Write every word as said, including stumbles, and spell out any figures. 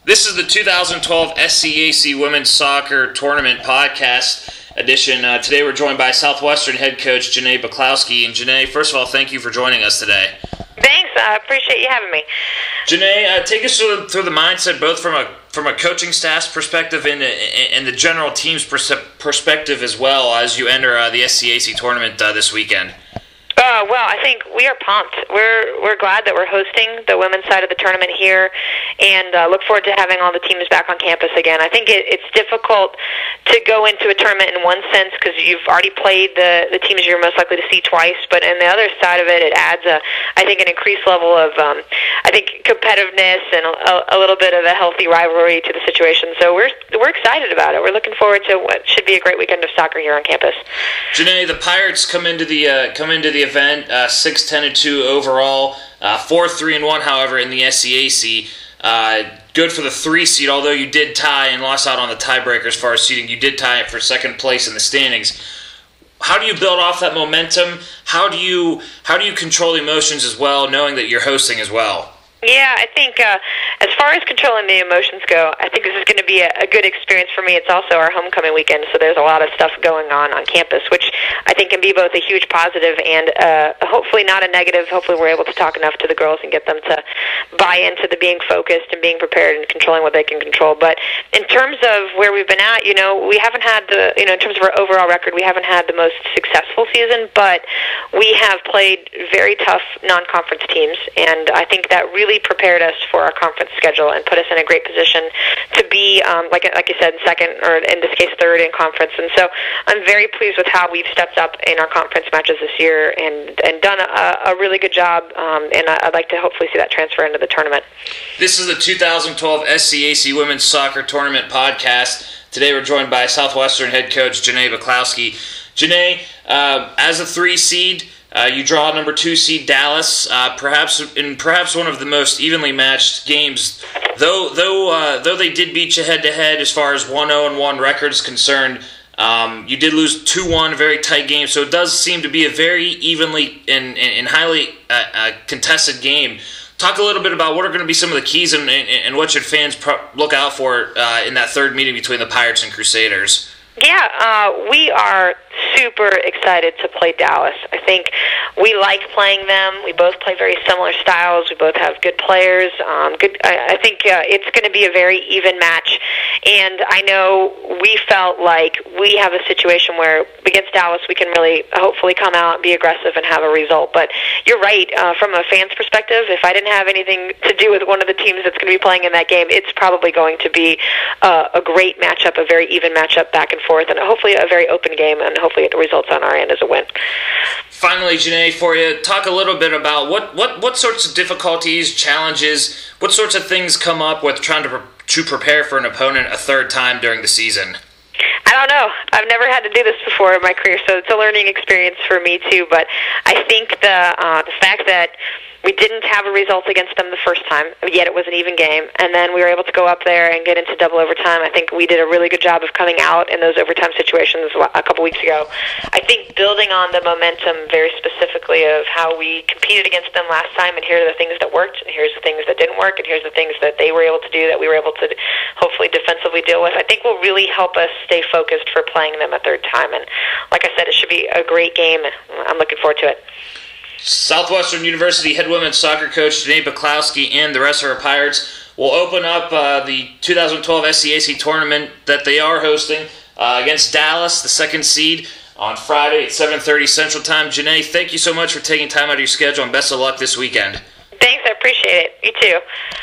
This is the two thousand twelve S C A C Women's Soccer Tournament Podcast edition. Uh, today we're joined by Southwestern head coach Janae Buklowski. And Janae, first of all, thank you for joining us today. Thanks. I appreciate you having me. Janae, uh, take us through, through the mindset, both from a from a coaching staff's perspective and, and the general team's perspective as well, as you enter uh, the S C A C tournament uh, this weekend. Uh, well, I think we are pumped. We're we're glad that we're hosting the women's side of the tournament here, and uh, look forward to having all the teams back on campus again. I think it, it's difficult to go into a tournament in one sense because you've already played the the teams you're most likely to see twice, but on the other side of it, it adds a I think an increased level of um, I think competitiveness and a, a little bit of a healthy rivalry to the situation. So we're we're excited about it. We're looking forward to what should be a great weekend of soccer here on campus. Janae, the Pirates come into the uh, come into the event uh, six ten and two overall, uh, four three and one, however, in the S C A C. Uh, good for the three seed, although you did tie and lost out on the tiebreaker as far as seeding. You did tie it for second place in the standings. How do you build off that momentum? How do you how do you control emotions as well, knowing that you're hosting as well? Yeah, I think uh, as far as controlling the emotions go, I think this is going to be a, a good experience for me. It's also our homecoming weekend, so there's a lot of stuff going on on campus, which I think can be both a huge positive and uh, hopefully not a negative. Hopefully we're able to talk enough to the girls and get them to buy into the being focused and being prepared and controlling what they can control. But in terms of where we've been at, you know, we haven't had the, you know, in terms of our overall record, we haven't had the most successful season, but we have played very tough non-conference teams, and I think that really prepared us for our conference schedule and put us in a great position to be, um, like like you said, second, or in this case, third in conference. And so I'm very pleased with how we've stepped up in our conference matches this year and, and done a, a really good job, um, and I'd like to hopefully see that transfer into the tournament. This is the two thousand twelve S C A C Women's Soccer Tournament Podcast. Today we're joined by Southwestern head coach Janae Buklowski. Janae, uh, as a three seed, Uh, you draw number two seed Dallas, uh, perhaps in perhaps one of the most evenly matched games. Though though uh, though they did beat you head to head as far as one oh and one record is concerned, um, you did lose two one, a very tight game. So it does seem to be a very evenly and, and, and highly uh, uh, contested game. Talk a little bit about what are going to be some of the keys and, and, and what should fans pro- look out for uh, in that third meeting between the Pirates and Crusaders. Yeah, uh, we are super excited to play Dallas. I think we like playing them. We both play very similar styles. We both have good players. Um, good. I, I think uh, it's going to be a very even match. And I know we felt like we have a situation where against Dallas we can really hopefully come out, be aggressive, and have a result. But you're right. Uh, from a fan's perspective, if I didn't have anything to do with one of the teams that's going to be playing in that game, it's probably going to be uh, a great matchup, a very even matchup back and forth, and hopefully a very open game, and hopefully it results on our end as a win. Finally, Janae, for you, talk a little bit about what, what, what sorts of difficulties, challenges, what sorts of things come up with trying to, pre- to prepare for an opponent a third time during the season. I don't know. I've never had to do this before in my career, so it's a learning experience for me too. But I think the uh, the fact that we didn't have a result against them the first time, yet it was an even game, and then we were able to go up there and get into double overtime. I think we did a really good job of coming out in those overtime situations a couple weeks ago. I think building on the momentum very specifically of how we competed against them last time, and here are the things that worked, and here's the things that didn't work, and here's the things that they were able to do that we were able to hopefully defensively deal with, I think will really help us stay focused for playing them a third time. And like I said, it should be a great game. I'm looking forward to it. Southwestern University head women's soccer coach Janae Buklowski and the rest of our Pirates will open up uh, the two thousand twelve S C A C tournament that they are hosting uh, against Dallas, the second seed, on Friday at seven thirty Central Time. Janae, thank you so much for taking time out of your schedule, and best of luck this weekend. Thanks, I appreciate it. You too.